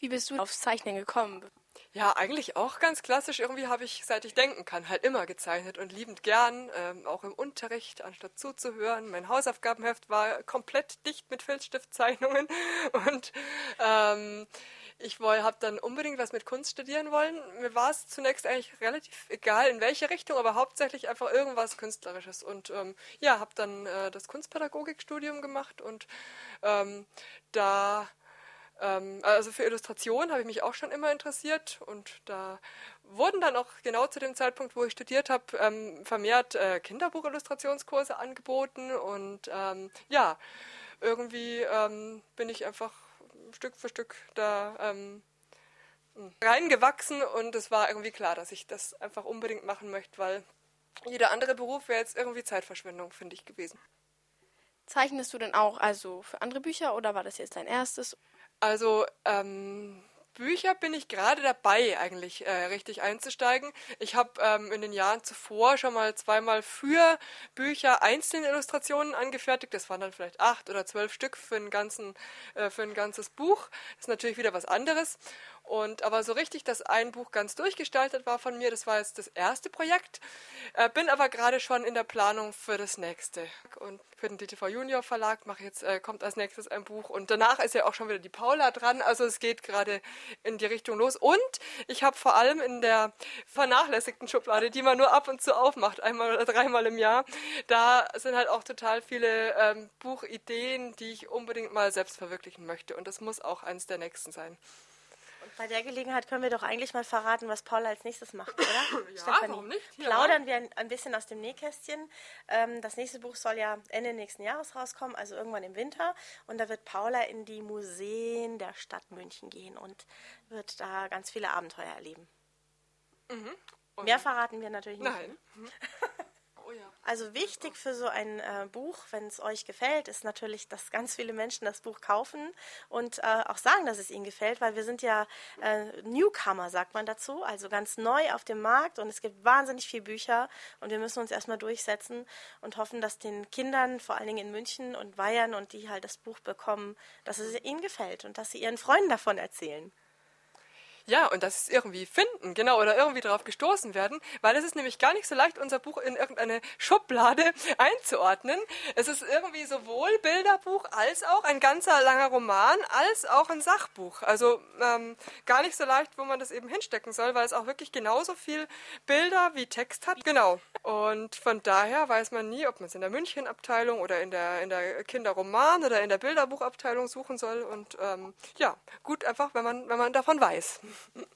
Wie bist du aufs Zeichnen gekommen? Ja, eigentlich auch ganz klassisch. Irgendwie habe ich, seit ich denken kann, halt immer gezeichnet und liebend gern, auch im Unterricht, anstatt zuzuhören. Mein Hausaufgabenheft war komplett dicht mit Filzstiftzeichnungen und ich habe dann unbedingt was mit Kunst studieren wollen. Mir war es zunächst eigentlich relativ egal, in welche Richtung, aber hauptsächlich einfach irgendwas Künstlerisches. Und ja, habe dann das Kunstpädagogikstudium gemacht und da also für Illustration habe ich mich auch schon immer interessiert und da wurden dann auch genau zu dem Zeitpunkt, wo ich studiert habe, vermehrt Kinderbuchillustrationskurse angeboten und ja, irgendwie bin ich einfach Stück für Stück da reingewachsen und es war irgendwie klar, dass ich das einfach unbedingt machen möchte, weil jeder andere Beruf wäre jetzt irgendwie Zeitverschwendung, finde ich, gewesen. Zeichnest du denn auch also für andere Bücher oder war das jetzt dein erstes? Also Bücher bin ich gerade dabei, eigentlich richtig einzusteigen. Ich habe in den Jahren zuvor schon mal zweimal für Bücher einzelne Illustrationen angefertigt. Das waren dann vielleicht 8 oder 12 Stück für für ein ganzes Buch. Das ist natürlich wieder was anderes. Aber so richtig, dass ein Buch ganz durchgestaltet war von mir, das war jetzt das erste Projekt. Bin aber gerade schon in der Planung für das nächste. Und für den DTV Junior Verlag kommt als nächstes ein Buch. Und danach ist ja auch schon wieder die Paula dran. Also es geht gerade in die Richtung los. Und ich habe vor allem in der vernachlässigten Schublade, die man nur ab und zu aufmacht, einmal oder dreimal im Jahr, da sind halt auch total viele Buchideen, die ich unbedingt mal selbst verwirklichen möchte. Und das muss auch eines der nächsten sein. Und bei der Gelegenheit können wir doch eigentlich mal verraten, was Paula als nächstes macht, oder? Ja, Stefanie, warum nicht? Ja. Plaudern wir ein bisschen aus dem Nähkästchen. Das nächste Buch soll ja Ende nächsten Jahres rauskommen, also irgendwann im Winter. Und da wird Paula in die Museen der Stadt München gehen und wird da ganz viele Abenteuer erleben. Mhm. Mehr verraten wir natürlich nicht. Nein. Oh ja. Also wichtig für so ein Buch, wenn es euch gefällt, ist natürlich, dass ganz viele Menschen das Buch kaufen und auch sagen, dass es ihnen gefällt, weil wir sind ja Newcomer, sagt man dazu, also ganz neu auf dem Markt und es gibt wahnsinnig viele Bücher und wir müssen uns erstmal durchsetzen und hoffen, dass den Kindern, vor allen Dingen in München und Bayern und die halt das Buch bekommen, dass es ihnen gefällt und dass sie ihren Freunden davon erzählen. Ja, und das irgendwie finden, genau, oder irgendwie darauf gestoßen werden, weil es ist nämlich gar nicht so leicht, unser Buch in irgendeine Schublade einzuordnen. Es ist irgendwie sowohl Bilderbuch als auch ein ganzer langer Roman, als auch ein Sachbuch. Also gar nicht so leicht, wo man das eben hinstecken soll, weil es auch wirklich genauso viel Bilder wie Text hat. Genau. Und von daher weiß man nie, ob man es in der München-Abteilung oder in der Kinderroman- oder in der Bilderbuchabteilung suchen soll. Und ja, gut einfach, wenn man davon weiß.